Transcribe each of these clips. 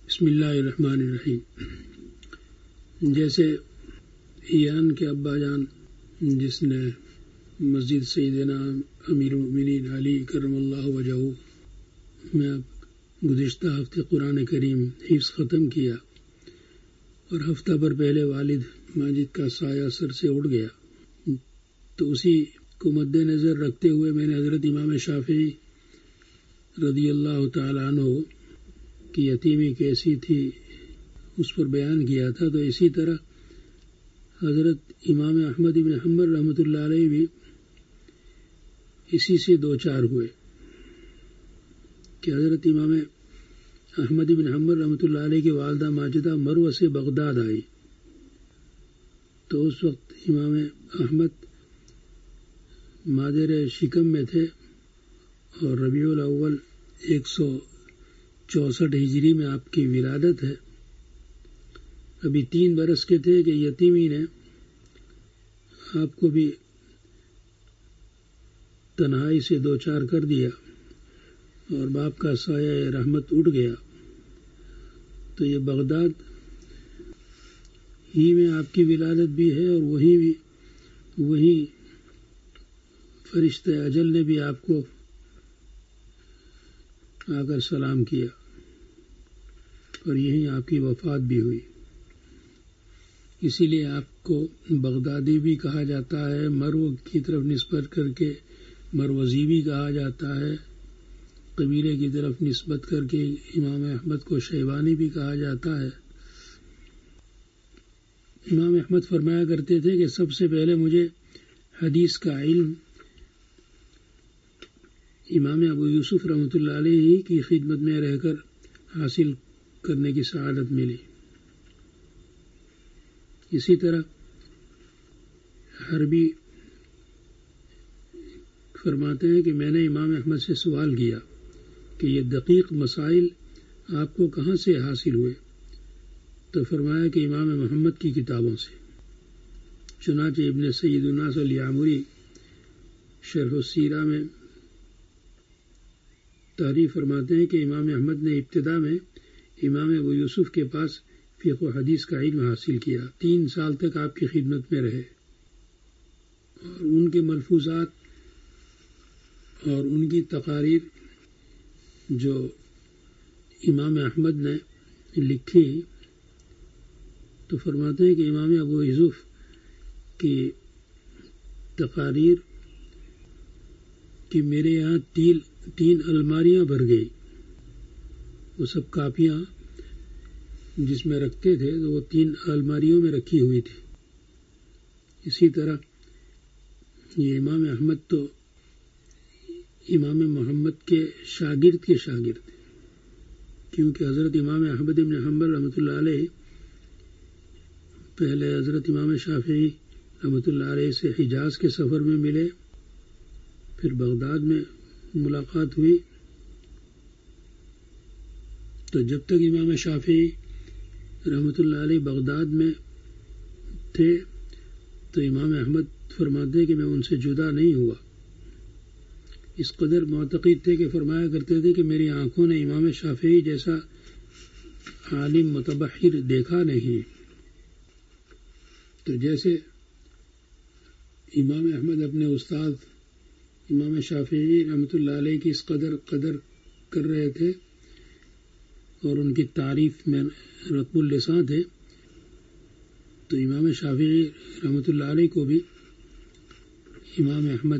بسم اللہ الرحمن الرحیم۔ جیسے ایان کے ابا جان جس نے مسجد سیدنا امیر المؤمنین علی کرم اللہ وجہہ میں گزشتہ ہفتے قرآن کریم حفظ ختم کیا اور ہفتہ بھر پہلے والد ماجد کا سایہ سر سے اڑ گیا، تو اسی کو مد نظر رکھتے ہوئے میں نے حضرت امام شافعی رضی اللہ تعالیٰ عنہ کی یتیمی کیسی تھی اس پر بیان کیا تھا۔ تو اسی طرح حضرت امام احمد بن حنبل رحمۃ اللہ علیہ بھی اسی سے دو چار ہوئے کہ حضرت امام احمد بن حنبل رحمۃ اللہ علیہ کی والدہ ماجدہ مرو سے بغداد آئی، تو اس وقت امام احمد مادر شکم میں تھے اور ربیع الاول 164 ہجری میں آپ کی ولادت ہے۔ ابھی 3 برس کے تھے کہ یتیمی نے آپ کو بھی تنہائی سے دو چار کر دیا اور باپ کا سایہ رحمت اٹھ گیا۔ تو یہ بغداد ہی میں آپ کی ولادت بھی ہے اور وہی فرشتہ اجل نے بھی آپ کو آ کر سلام کیا اور یہیں آپ کی وفات بھی ہوئی۔ اسی لیے آپ کو بغدادی بھی کہا جاتا ہے، مرو کی طرف نسبت کر کے مروزی بھی کہا جاتا ہے، قبیلے کی طرف نسبت کر کے امام احمد کو شیبانی بھی کہا جاتا ہے۔ امام احمد فرمایا کرتے تھے کہ سب سے پہلے مجھے حدیث کا علم امام ابو یوسف رحمۃ اللہ علیہ کی خدمت میں رہ کر حاصل کرنے کی سعادت ملی۔ اسی طرح حربی فرماتے ہیں کہ میں نے امام احمد سے سوال کیا کہ یہ دقیق مسائل آپ کو کہاں سے حاصل ہوئے؟ تو فرمایا کہ امام محمد کی کتابوں سے۔ چنانچہ ابن سید الناس الیعمری شرح السیرہ میں تعریف فرماتے ہیں کہ امام احمد نے ابتدا میں امام ابو یوسف کے پاس فقہ و حدیث کا علم حاصل کیا، 3 سال تک آپ کی خدمت میں رہے اور ان کے ملفوظات اور ان کی تقاریر جو امام احمد نے لکھی تو فرماتے ہیں کہ امام ابو یوسف کی تقاریر کہ میرے یہاں 3 الماریاں بھر گئی، وہ سب کاپیاں جس میں رکھتے تھے تو وہ 3 الماریوں میں رکھی ہوئی تھی۔ اسی طرح یہ امام احمد تو امام محمد کے شاگرد کیونکہ حضرت امام احمد بن حنبل رحمۃ اللہ علیہ پہلے حضرت امام شافعی رحمۃ اللہ علیہ سے حجاز کے سفر میں ملے، پھر بغداد میں ملاقات ہوئی۔ تو جب تک امام شافعی رحمۃ اللہ علیہ بغداد میں تھے تو امام احمد فرماتے کہ میں ان سے جدا نہیں ہوا، اس قدر معتقد تھے کہ فرمایا کرتے تھے کہ میری آنکھوں نے امام شافعی جیسا عالم متبحر دیکھا نہیں۔ تو جیسے امام احمد اپنے استاد امام شافعی رحمۃ اللہ علیہ کی اس قدر کر رہے تھے اور ان کی تعریف میں رطب اللسان تھے، تو امام شافعی رحمۃ اللہ علیہ کو بھی امام احمد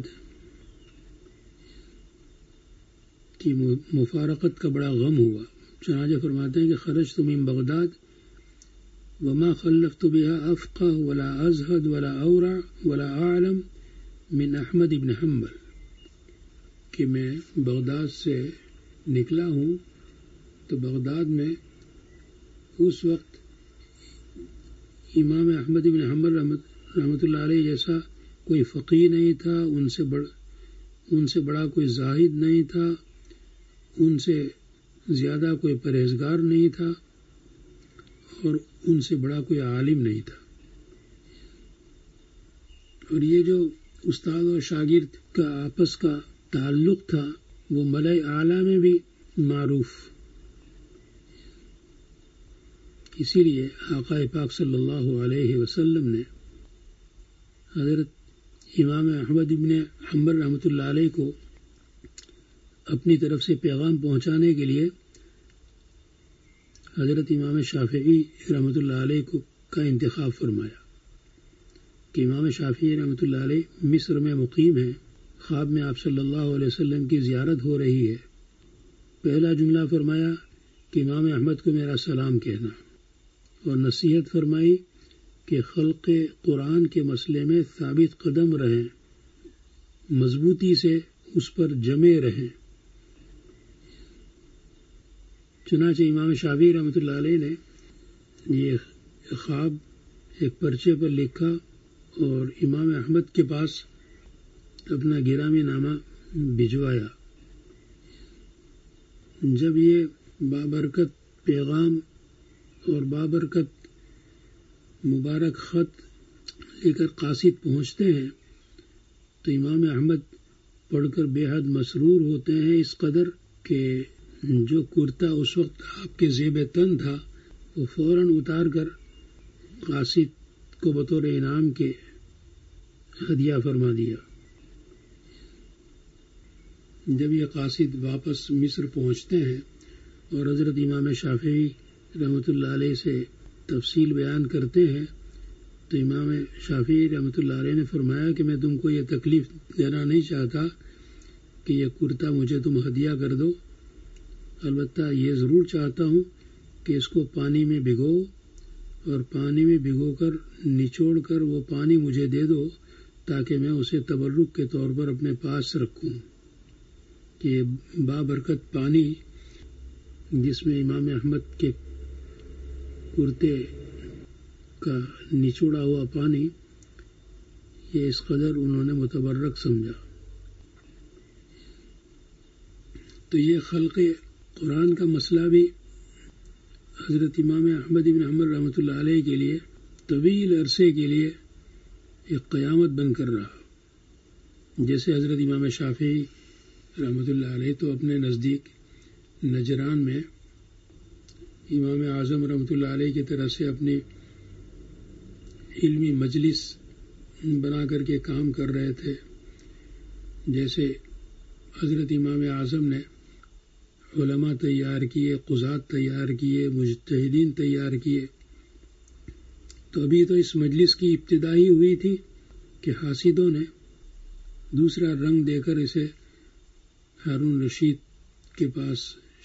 کی مفارقت کا بڑا غم ہوا۔ چنانچہ فرماتے ہیں کہ خرجت من بغداد وما خلفت بها افقه ولا ازهد ولا اورع ولا اعلم من احمد بن حنبل، کہ میں بغداد سے نکلا ہوں تو بغداد میں اس وقت امام احمد بن حنبل رحمۃ اللہ علیہ جیسا کوئی فقیہ نہیں تھا، ان سے بڑا کوئی زاہد نہیں تھا، ان سے زیادہ کوئی پرہیزگار نہیں تھا اور ان سے بڑا کوئی عالم نہیں تھا۔ اور یہ جو استاد اور شاگرد کا آپس کا تعلق تھا وہ ملأ اعلیٰ میں بھی معروف، اسی لیے آقا پاک صلی اللہ علیہ وسلم نے حضرت امام احمد بن حنبل رحمۃ اللہ علیہ کو اپنی طرف سے پیغام پہنچانے کے لیے حضرت امام شافعی رحمۃ اللہ علیہ کا انتخاب فرمایا کہ امام شافعی رحمۃ اللہ علیہ مصر میں مقیم ہیں، خواب میں آپ صلی اللہ علیہ وسلم کی زیارت ہو رہی ہے۔ پہلا جملہ فرمایا کہ امام احمد کو میرا سلام کہنا، اور نصیحت فرمائی کہ خلق قرآن کے مسئلے میں ثابت قدم رہیں، مضبوطی سے اس پر جمے رہیں۔ چنانچہ امام شافعی رحمۃ اللہ علیہ نے یہ خواب ایک پرچے پر لکھا اور امام احمد کے پاس اپنا گرامی نامہ بھجوایا۔ جب یہ بابرکت پیغام اور بابرکت مبارک خط لے کر قاصد پہنچتے ہیں تو امام احمد پڑھ کر بے حد مسرور ہوتے ہیں، اس قدر کہ جو کرتا اس وقت آپ کے زیب تن تھا وہ فوراً اتار کر قاصد کو بطور انعام کے ہدیہ فرما دیا۔ جب یہ قاصد واپس مصر پہنچتے ہیں اور حضرت امام شافعی رحمۃ اللہ علیہ سے تفصیل بیان کرتے ہیں تو امام شافعی رحمۃ اللہ علیہ نے فرمایا کہ میں تم کو یہ تکلیف دینا نہیں چاہتا کہ یہ کرتا مجھے تم ہدیہ کر دو، البتہ یہ ضرور چاہتا ہوں کہ اس کو پانی میں بھگو اور پانی میں بھگو کر نچوڑ کر وہ پانی مجھے دے دو تاکہ میں اسے تبرک کے طور پر اپنے پاس رکھوں۔ کہ بابرکت پانی جس میں امام احمد کے کرتے کا نچوڑا ہوا پانی، یہ اس قدر انہوں نے متبرک سمجھا۔ تو یہ خلق قرآن کا مسئلہ بھی حضرت امام احمد بن حنبل رحمۃ اللہ علیہ کے لیے طویل عرصے کے لیے ایک قیامت بن کر رہا۔ جیسے حضرت امام شافعی رحمۃ اللہ علیہ تو اپنے نزدیک نجران میں امام اعظم رحمۃ اللہ علیہ کی طرح سے اپنی علمی مجلس بنا کر کے کام کر رہے تھے۔ جیسے حضرت امام اعظم نے علماء تیار کیے، قضات تیار کیے، مجتہدین تیار کیے، تو ابھی تو اس مجلس کی ابتدا ہی ہوئی تھی کہ حاسدوں نے دوسرا رنگ دے کر اسے ہارون رشید کے پاس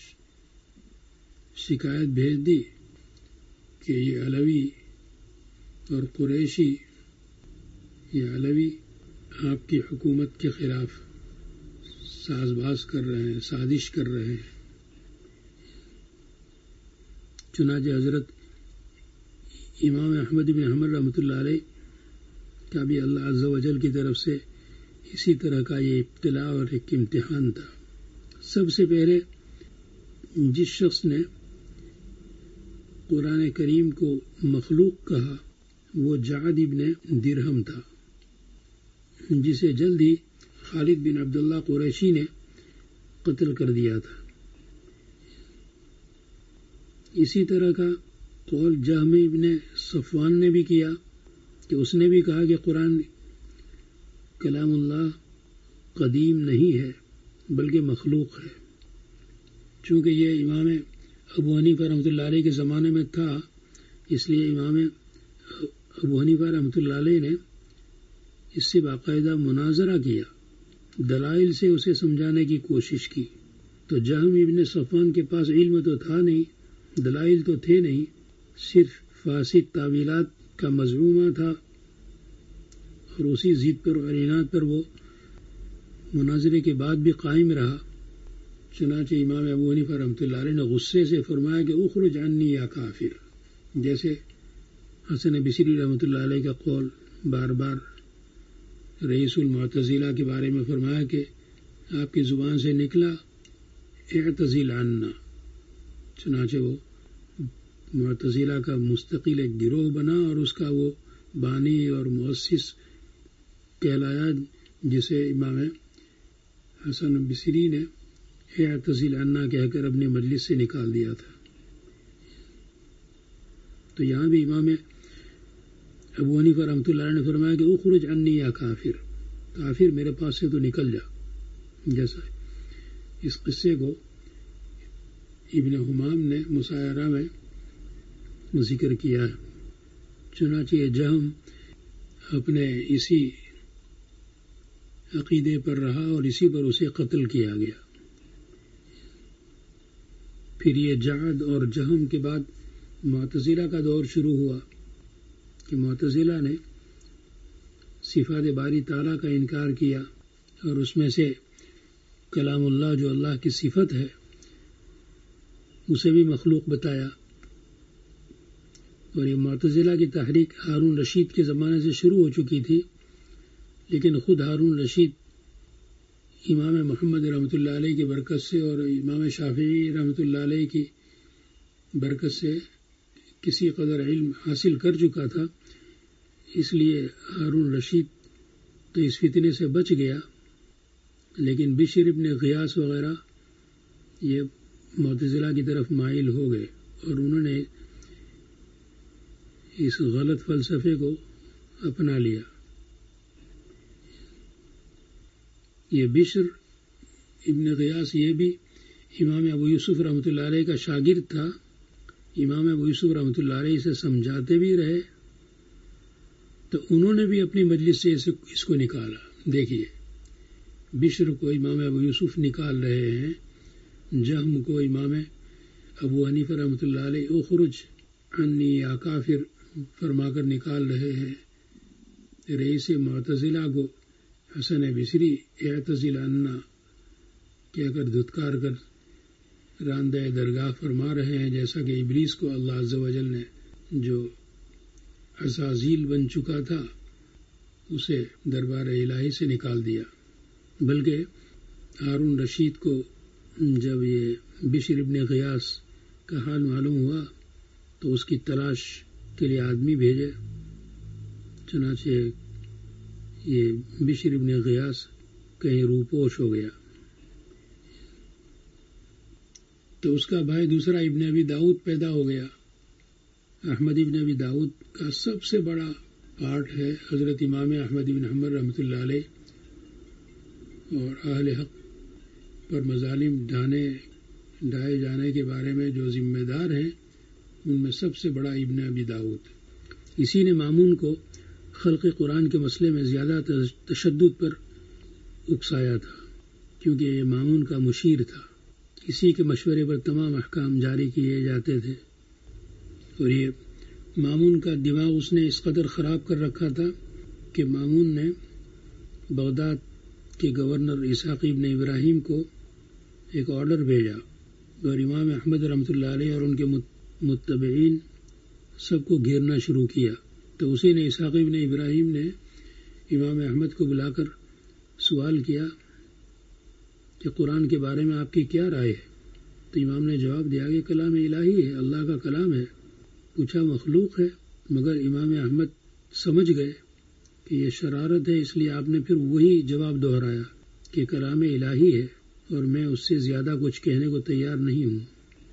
شکایت بھیج دی کہ یہ علوی اور قریشی، یہ علوی آپ کی حکومت کے خلاف ساز باز کر رہے ہیں، سازش کر رہے ہیں۔ چنانچہ حضرت امام احمد بن حنبل رحمۃ اللہ علیہ کا بھی اللہ عز و جل کی طرف سے اسی طرح کا یہ ابتلاء اور ایک امتحان تھا۔ سب سے پہلے جس شخص نے قرآن کریم کو مخلوق کہا وہ جعد ابن درہم تھا، جسے جلد ہی خالد بن عبداللہ قریشی نے قتل کر دیا تھا۔ اسی طرح کا قول جہم ابن صفوان نے بھی کیا کہ اس نے بھی کہا کہ قرآن کلام اللہ قدیم نہیں ہے بلکہ مخلوق ہے۔ چونکہ یہ امام ابو حنیفہ رحمۃ اللہ علیہ کے زمانے میں تھا، اس لیے امام ابو حنیفہ رحمۃ اللہ علیہ نے اس سے باقاعدہ مناظرہ کیا، دلائل سے اسے سمجھانے کی کوشش کی۔ تو جہم ابن صفوان کے پاس علم تو تھا نہیں، دلائل تو تھے نہیں، صرف فاسد تعویلات کا مزعومہ تھا، اور اسی ضد پر اور عناد پر وہ مناظرے کے بعد بھی قائم رہا۔ چنانچہ امام ابو حنیفہ رحمۃ اللہ علیہ نے غصے سے فرمایا کہ اخرج عنی یا کافر، جیسے حسن بصری رحمۃ اللہ علیہ کا قول بار بار رئیس المعتزلہ کے بارے میں فرمایا کہ آپ کی زبان سے نکلا اعتزل عنا، چنانچہ وہ معتزلہ کا مستقل ایک گروہ بنا اور اس کا وہ بانی اور مؤسس کہلایا، جسے امام حسن بصری نے اعتزل عنا کہہ کر اپنی مجلس سے نکال دیا تھا۔ تو یہاں بھی امام ابو حنیفہ رحمۃ اللہ علیہ نے فرمایا کہ اخرج عنی یا کافر، کافر میرے پاس سے تو نکل جا. جیسا اس قصے کو ابن حمام نے مسایرہ میں ذکر کیا ہے. چنانچہ جہم اپنے اسی عقیدے پر رہا اور اسی پر اسے قتل کیا گیا. پھر یہ جعد اور جہم کے بعد معتزلہ کا دور شروع ہوا کہ معتزلہ نے صفات باری تعالیٰ کا انکار کیا اور اس میں سے کلام اللہ جو اللہ کی صفت ہے اسے بھی مخلوق بتایا. اور یہ معتزلہ کی تحریک ہارون رشید کے زمانے سے شروع ہو چکی تھی، لیکن خود ہارون رشید امام محمد رحمۃ اللہ علیہ کی برکت سے اور امام شافعی رحمۃ اللہ علیہ کی برکت سے کسی قدر علم حاصل کر چکا تھا، اس لیے ہارون رشید تو اس فتنے سے بچ گیا. لیکن بشر ابن غیاث وغیرہ یہ معتزلہ کی طرف مائل ہو گئے اور انہوں نے اس غلط فلسفے کو اپنا لیا. یہ بشر ابن غیاث یہ بھی امام ابو یوسف رحمۃ اللہ علیہ کا شاگرد تھا. امام ابو یوسف رحمۃ اللہ علیہ سے سمجھاتے بھی رہے تو انہوں نے بھی اپنی مجلس سے اس کو نکالا. دیکھیے بشر کو امام ابو یوسف نکال رہے ہیں، جہم کو امام ابو حنیفہ رحمۃ اللہ علیہ اخرج عنی یا کافر فرما کر نکال رہے ہیں. رئیس معتزلہ کو حسن بصری اعتزل عنا کہہ کر دھتکار کر راندہ درگاہ فرما رہے ہیں، جیسا کہ ابلیس کو اللہ عز و جل نے جو عزازیل بن چکا تھا اسے دربار الہی سے نکال دیا. بلکہ ہارون رشید کو جب یہ بشر ابن غیاث کا حال معلوم ہوا تو اس کی تلاش کے لیے آدمی بھیجے. چنانچہ یہ بشر ابن غیاث کہیں روپوش ہو گیا. تو اس کا بھائی دوسرا ابن ابی داؤد پیدا ہو گیا. احمد ابن ابی داؤد کا سب سے بڑا پارٹ ہے حضرت امام احمد ابن حنبل رحمۃ اللہ علیہ، اور اہل حق پر مظالم ڈھائے جانے کے بارے میں جو ذمہ دار ہیں ان میں سب سے بڑا ابن ابی داؤد. اسی نے مامون کو خلق قرآن کے مسئلے میں زیادہ تشدد پر اکسایا تھا، کیونکہ یہ مامون کا مشیر تھا. اسی کے مشورے پر تمام احکام جاری کیے جاتے تھے. اور یہ مامون کا دماغ اس نے اس قدر خراب کر رکھا تھا کہ مامون نے بغداد کے گورنر اسحاق ابن ابراہیم کو ایک آرڈر بھیجا اور امام احمد رحمۃ اللہ علیہ اور ان کے متبعین سب کو گھیرنا شروع کیا. تو اسی نے اسحاق ابن ابراہیم نے امام احمد کو بلا کر سوال کیا کہ قرآن کے بارے میں آپ کی کیا رائے ہے؟ تو امام نے جواب دیا کہ کلام الہی ہے، اللہ کا کلام ہے. پوچھا مخلوق ہے؟ مگر امام احمد سمجھ گئے کہ یہ شرارت ہے، اس لیے آپ نے پھر وہی جواب دہرایا کہ کلام الہی ہے اور میں اس سے زیادہ کچھ کہنے کو تیار نہیں ہوں.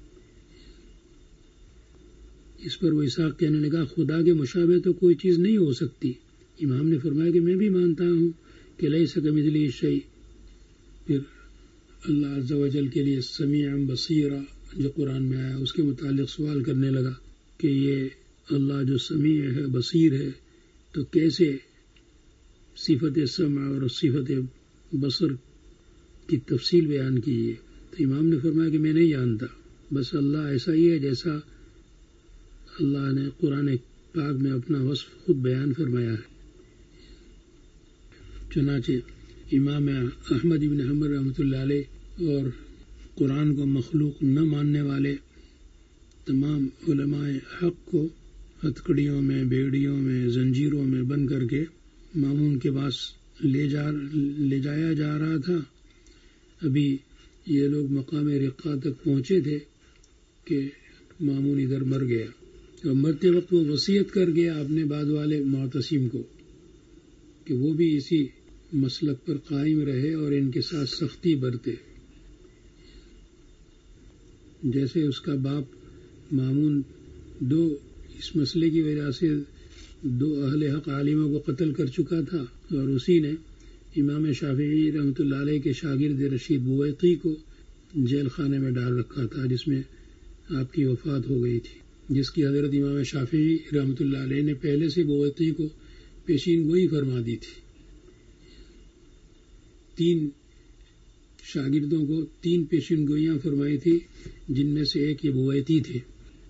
اس پر وہ اسحاق کہنے لگا خدا کے مشابہ تو کوئی چیز نہیں ہو سکتی. امام نے فرمایا کہ میں بھی مانتا ہوں کہ لیس کمثلہ شیء. پھر اللہ عز و جل کے لیے سمیع بصیر جو قرآن میں آیا اس کے متعلق سوال کرنے لگا کہ یہ اللہ جو سمیع ہے بصیر ہے تو کیسے صفت سمع اور صفت بصر کی تفصیل بیان کیجیے. تو امام نے فرمایا کہ میں نہیں جانتا، بس اللہ ایسا ہی ہے جیسا اللہ نے قرآن پاک میں اپنا وصف خود بیان فرمایا ہے. چنانچہ امام احمد بن حنبل رحمۃ اللہ علیہ اور قرآن کو مخلوق نہ ماننے والے تمام علماء حق کو ہتھکڑیوں میں، بیڑیوں میں، زنجیروں میں بند کر کے مامون کے پاس لے جایا جا رہا تھا. ابھی یہ لوگ مقام رقہ تک پہنچے تھے کہ مامون ادھر مر گیا، اور مرتے وقت وہ وصیت کر گیا اپنے بعد والے معتصم کو کہ وہ بھی اسی مسلک پر قائم رہے اور ان کے ساتھ سختی برتے. جیسے اس کا باپ مامون 2 اس مسئلے کی وجہ سے 2 اہل حق عالموں کو قتل کر چکا تھا، اور اسی نے امام شافعی رحمۃ اللہ علیہ کے شاگرد رشید بویطی کو جیل خانے میں ڈال رکھا تھا، جس میں آپ کی وفات ہو گئی تھی، جس کی حضرت امام شافعی رحمۃ اللہ علیہ نے پہلے سے بویطی کو پیشین گوئی فرما دی تھی۔ 3 شاگردوں کو 3 پیشین گوئیاں فرمائی تھی، جن میں سے ایک یہ بویطی تھے۔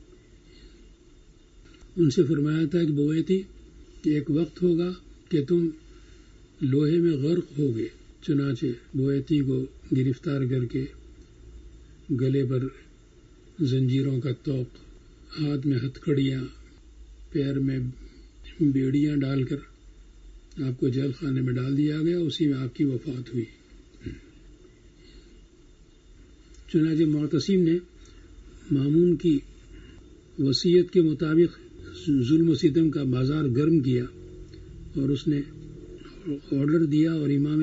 ان سے فرمایا تھا کہ بویطی، ایک وقت ہوگا کہ تم لوہے میں غرق ہوگے۔ چنانچہ بویطی کو گرفتار کر کے گلے پر زنجیروں کا طوق، ہاتھ میں ہتھکڑیاں، پیر میں بیڑیاں ڈال کر آپ کو جیل خانے میں ڈال دیا گیا، اسی میں آپ کی وفات ہوئی۔ چنانچہ معتصم نے مامون کی وصیت کے مطابق ظلم و ستم کا بازار گرم کیا، اور اس نے آرڈر دیا اور امام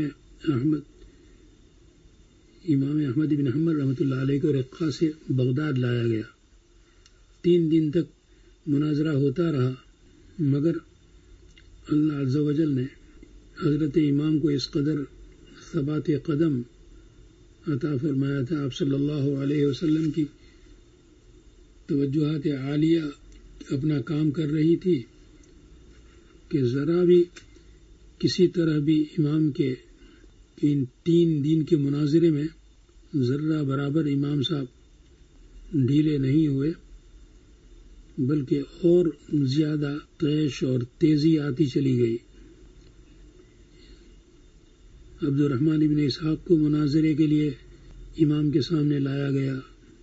احمد بن حنبل رحمۃ اللہ علیہ کو رقہ سے بغداد لایا گیا۔ 3 دن تک مناظرہ ہوتا رہا، مگر اللہ عز و جل نے حضرت امام کو اس قدر ثبات قدم عطا فرمایا تھا، آپ صلی اللہ علیہ وسلم کی توجہات عالیہ اپنا کام کر رہی تھی کہ ذرا بھی کسی طرح بھی امام کے ان 3 دن کے مناظرے میں ذرہ برابر امام صاحب ڈھیلے نہیں ہوئے، بلکہ اور زیادہ طیش اور تیزی آتی چلی گئی۔ عبد الرحمن بن اسحاق کو مناظرے کے لیے امام کے سامنے لایا گیا،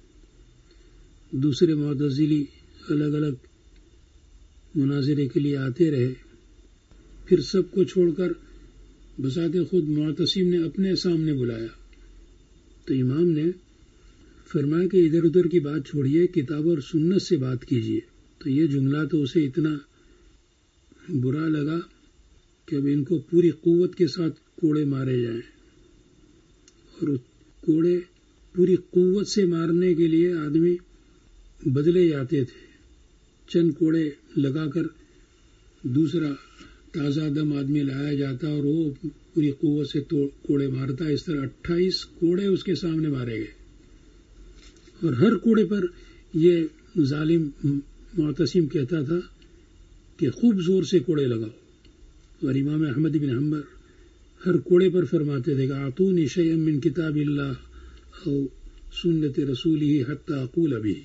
دوسرے معتزلی الگ الگ مناظرے کے لیے آتے رہے، پھر سب کو چھوڑ کر بذات خود معتصم نے اپنے سامنے بلایا، تو امام نے فرمایا کہ ادھر ادھر کی بات چھوڑیے، کتاب اور سنت سے بات کیجیے۔ تو یہ جملہ تو اسے اتنا برا لگا کہ اب ان کو پوری قوت کے ساتھ کوڑے مارے جائیں، اور کوڑے پوری قوت سے مارنے کے لیے آدمی بدلے جاتے تھے، چند کوڑے لگا کر دوسرا تازہ دم آدمی لایا جاتا اور وہ پوری قوت سے کوڑے مارتا۔ اس طرح 28 کوڑے اس کے سامنے مارے گئے، اور ہر کوڑے پر یہ ظالم معتصم کہتا تھا کہ خوب زور سے کوڑے لگاؤ، اور امام احمد بن حنبل ہر کوڑے پر فرماتے تھے کہ اعطونی شیئا من کتاب اللہ او سنت رسولہ حتی اقول بہ،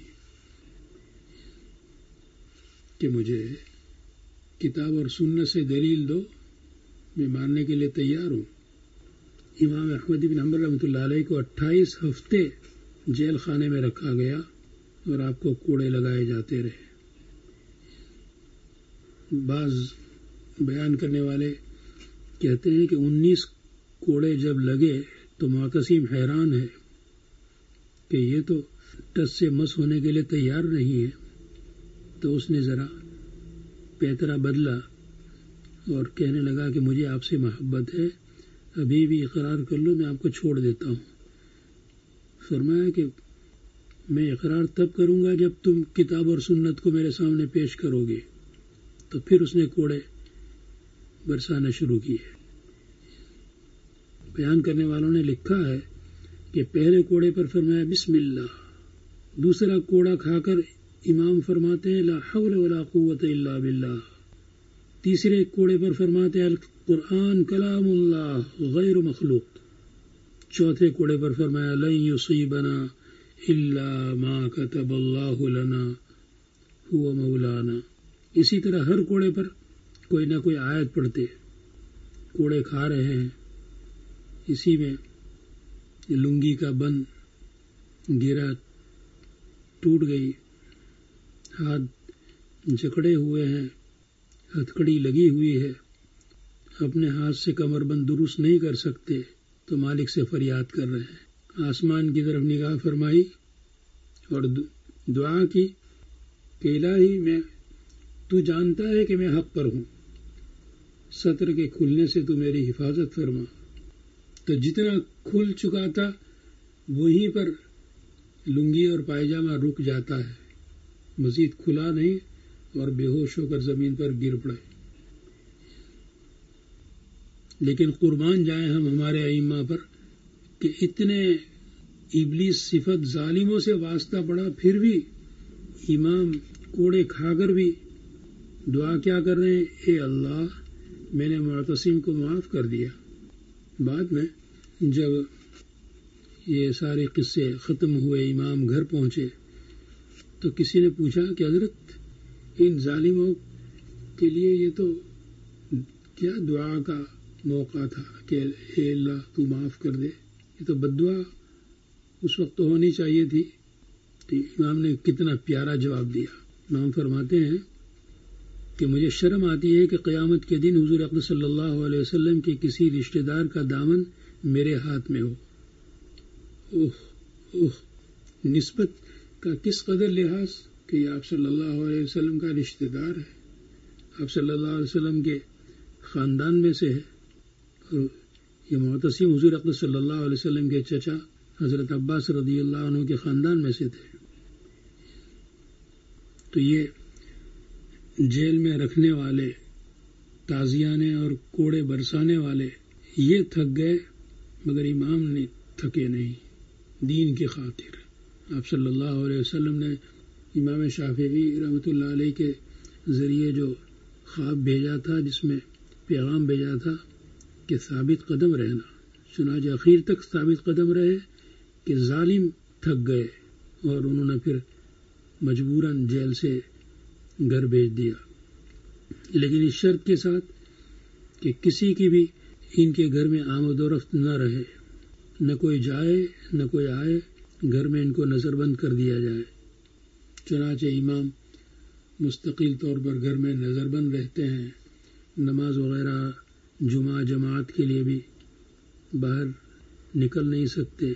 کہ مجھے کتاب اور سنت سے دلیل دو، میں ماننے کے لیے تیار ہوں۔ امام احمد بن حنبل رحمۃ اللہ علیہ کو 28 ہفتے جیل خانے میں رکھا گیا، اور آپ کو کوڑے لگائے جاتے رہے۔ بعض بیان کرنے والے کہتے ہیں کہ 19 کوڑے جب لگے تو معتصم حیران ہے کہ یہ تو ٹس سے مس ہونے کے لیے تیار نہیں ہے، تو اس نے ذرا پیترا بدلا اور کہنے لگا کہ مجھے آپ سے محبت ہے، ابھی بھی اقرار کر لو، میں آپ کو چھوڑ دیتا ہوں۔ فرمایا کہ میں اقرار تب کروں گا جب تم کتاب اور سنت کو میرے سامنے پیش کرو گے۔ تو پھر اس نے کوڑے برسانا شروع کیے۔ بیان کرنے والوں نے لکھا ہے کہ پہلے کوڑے پر فرمایا بسم اللہ، دوسرا کوڑا کھا کر امام فرماتے ہیں لا حول ولا قوت الا باللہ، تیسرے کوڑے پر فرماتے ہیں القرآن کلام اللہ غیر مخلوق، چوتھے کوڑے پر فرمایا لن یصیبنا الا ما کتب اللہ لنا هو مولانا۔ اسی طرح ہر کوڑے پر کوئی نہ کوئی آیت پڑھتے، کوڑے کھا رہے ہیں، اسی میں لنگی کا بند گرا، ٹوٹ گئی، ہاتھ جکڑے ہوئے ہیں، ہتھکڑی لگی ہوئی ہے، اپنے ہاتھ سے کمر بند درست نہیں کر سکتے تو مالک سے فریاد کر رہے ہیں۔ آسمان کی طرف نگاہ فرمائی اور دعا کی کہ الہی تو جانتا ہے کہ میں حق پر ہوں، سطر کے کھلنے سے تو میری حفاظت فرما۔ تو جتنا کھل چکا تھا وہیں پر لنگی اور پائجامہ رک جاتا ہے، مزید کھلا نہیں، اور بے ہوش ہو کر زمین پر گر پڑے. لیکن قربان جائیں ہم ہمارے ائمہ پر کہ اتنے ابلیس صفت ظالموں سے واسطہ پڑا، پھر بھی امام کوڑے کھا کر بھی دعا کیا کر رہے ہیں، اے اللہ میں نے معتصم کو معاف کر دیا. بعد میں جب یہ سارے قصے ختم ہوئے، امام گھر پہنچے تو کسی نے پوچھا کہ حضرت ان ظالموں کے لیے یہ تو کیا دعا کا موقع تھا کہ اے اللہ تو معاف کر دے، یہ تو بد دعا اس وقت تو ہونی چاہیے تھی. تو امام نے کتنا پیارا جواب دیا. امام فرماتے ہیں کہ مجھے شرم آتی ہے کہ قیامت کے دن حضور اقدس صلی اللہ علیہ وسلم کے کسی رشتہ دار کا دامن میرے ہاتھ میں ہو. نسبت کا کس قدر لحاظ کہ یہ آپ صلی اللہ علیہ وسلم کا رشتہ دار ہے، آپ صلی اللہ علیہ وسلم کے خاندان میں سے ہے. اور یہ معتصم حضور اقدس صلی اللہ علیہ وسلم کے چچا حضرت عباس رضی اللہ عنہ کے خاندان میں سے تھے. تو یہ جیل میں رکھنے والے، تازیانے اور کوڑے برسانے والے یہ تھک گئے، مگر امام نے تھکے نہیں. دین کی خاطر آپ صلی اللہ علیہ وسلم نے امام شافعی رحمۃ اللہ علیہ کے ذریعے جو خواب بھیجا تھا، جس میں پیغام بھیجا تھا کہ ثابت قدم رہنا، چنانچہ آخر تک ثابت قدم رہے کہ ظالم تھک گئے اور انہوں نے پھر مجبوراً جیل سے گھر بھیج دیا، لیکن اس شرط کے ساتھ کہ کسی کی بھی ان کے گھر میں آمد و رفت نہ رہے، نہ کوئی جائے نہ کوئی آئے، گھر میں ان کو نظر بند کر دیا جائے. چنانچہ امام مستقل طور پر گھر میں نظر بند رہتے ہیں، نماز وغیرہ جمعہ جماعت کے لیے بھی باہر نکل نہیں سکتے.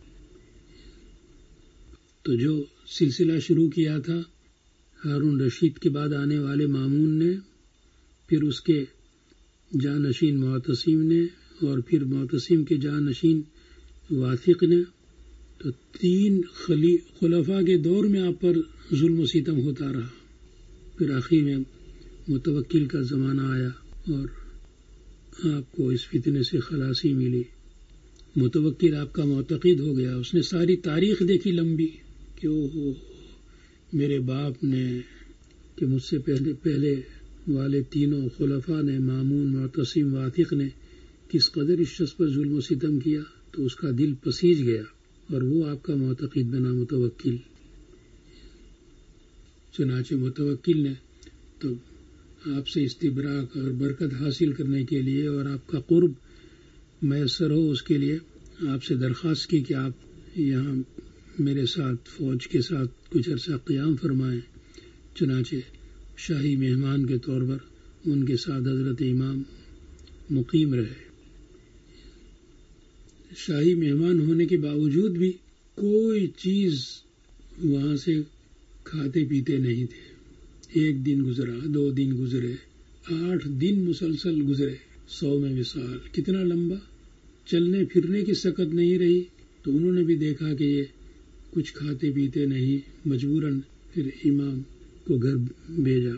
تو جو سلسلہ شروع کیا تھا ہارون رشید کے بعد آنے والے مامون نے، پھر اس کے جانشین معتصم نے، اور پھر معتصم کے جانشین واثق نے، تو 3 خلفاء کے دور میں آپ پر ظلم و ستم ہوتا رہا. پھر آخر میں متوکل کا زمانہ آیا اور آپ کو اس فتنے سے خلاصی ملی. متوکل آپ کا معتقد ہو گیا، اس نے ساری تاریخ دیکھی لمبی کہ میرے باپ نے، کہ مجھ سے پہلے والے تینوں خلفاء نے، مامون، معتصم، واثق نے کس قدر اس شخص پر ظلم و ستم کیا، تو اس کا دل پسیج گیا اور وہ آپ کا معتقد بنا متوکل. چنانچہ متوکل نے تو آپ سے استبراک اور برکت حاصل کرنے کے لیے اور آپ کا قرب میسر ہو اس کے لیے آپ سے درخواست کی کہ آپ یہاں میرے ساتھ فوج کے ساتھ کچھ عرصہ قیام فرمائیں. چنانچہ شاہی مہمان کے طور پر ان کے ساتھ حضرت امام مقیم رہے. شاہی مہمان ہونے کے باوجود بھی کوئی چیز وہاں سے کھاتے پیتے نہیں تھے. 1 دن گزرا، 2 دن گزرے، 8 دن مسلسل گزرے. 100 میں وصال کتنا لمبا، چلنے پھرنے کی سکت نہیں رہی. تو انہوں نے بھی دیکھا کہ یہ کچھ کھاتے پیتے نہیں، مجبوراً پھر امام کو گھر بھیجا.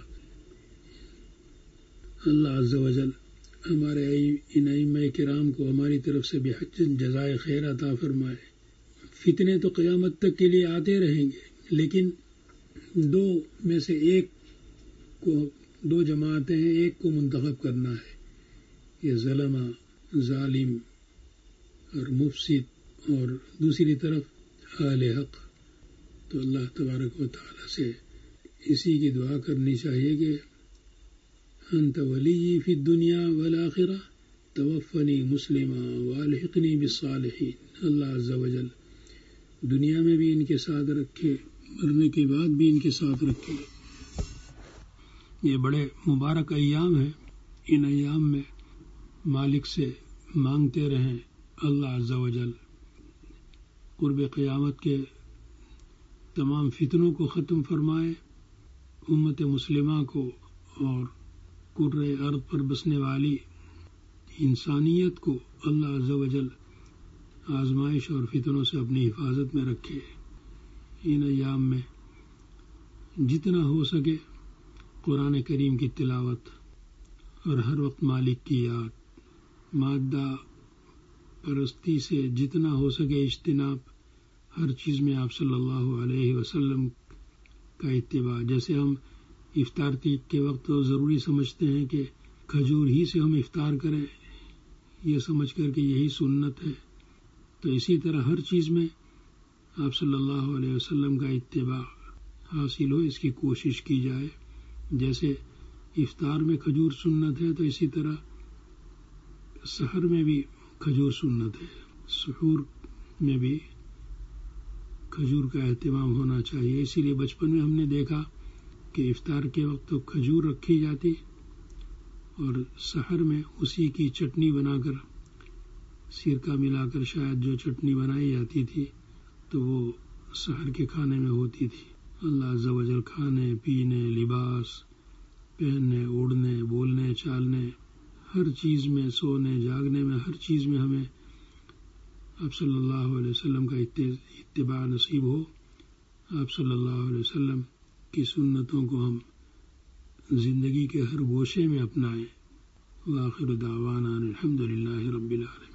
اللہ عز و جل ہمارے ان ائمہ کرام کو ہماری طرف سے بحق جزائے خیر عطا فرمائے. فتنے تو قیامت تک کے لیے آتے رہیں گے، لیکن 2 میں سے ایک کو، 2 جماعتیں ہیں، ایک کو منتخب کرنا ہے، یہ ظلمہ، ظالم اور مفسد، اور دوسری طرف اہل حق. تو اللہ تبارک و تعالی سے اسی کی دعا کرنی چاہیے کہ انت ولی فی الدنیا والآخرہ توفنی مسلما والحقنی بالصالحین. اللہ عز و جل دنیا میں بھی ان کے ساتھ رکھے، مرنے کے بعد بھی ان کے ساتھ رکھے. یہ بڑے مبارک ایام ہیں، ان ایام میں مالک سے مانگتے رہیں اللہ عز و جل قرب قیامت کے تمام فتنوں کو ختم فرمائے، امت مسلمہ کو اور کرۂ ارض پر بسنے والی انسانیت کو اللہ عز و جل آزمائش اور فتنوں سے اپنی حفاظت میں رکھے. ان ایام میں جتنا ہو سکے قرآن کریم کی تلاوت اور ہر وقت مالک کی یاد، مادہ پرستی سے جتنا ہو سکے اجتناب، ہر چیز میں آپ صلی اللہ علیہ وسلم کا اتباع. جیسے ہم افطار کے وقت ضروری سمجھتے ہیں کہ کھجور ہی سے ہم افطار کریں، یہ سمجھ کر کہ یہی سنت ہے، تو اسی طرح ہر چیز میں آپ صلی اللہ علیہ وسلم کا اتباع حاصل ہو، اس کی کوشش کی جائے. جیسے افطار میں کھجور سنت ہے، تو اسی طرح سحر میں بھی کھجور سنت ہے، سحور میں بھی کھجور کا اہتمام ہونا چاہیے. اسی لیے بچپن میں ہم نے دیکھا کہ افطار کے وقت تو کھجور رکھی جاتی اور سحر میں اسی کی چٹنی بنا کر، سرکہ ملا کر شاید جو چٹنی بنائی جاتی تھی، تو وہ سحر کے کھانے میں ہوتی تھی. اللہ عز و جل کھانے پینے، لباس پہننے، اڑنے، بولنے، چالنے، ہر چیز میں، سونے جاگنے میں، ہر چیز میں ہمیں آپ صلی اللہ علیہ وسلم کا اتباع نصیب ہو. آپ صلی اللہ علیہ وسلم کی سنتوں کو ہم زندگی کے ہر گوشے میں اپنائیں. وآخر دعوانا الحمد للہ رب العالمین.